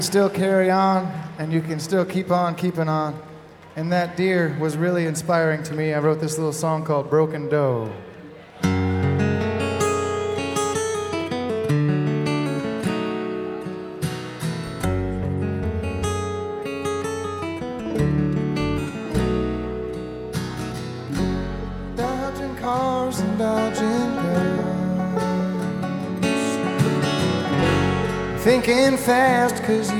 Still carry on, and you can still keep on keeping on. And that deer was really inspiring to me. I wrote this little song called Broken Doe. Dodging cars and dodging girls, thinking fast 'cause you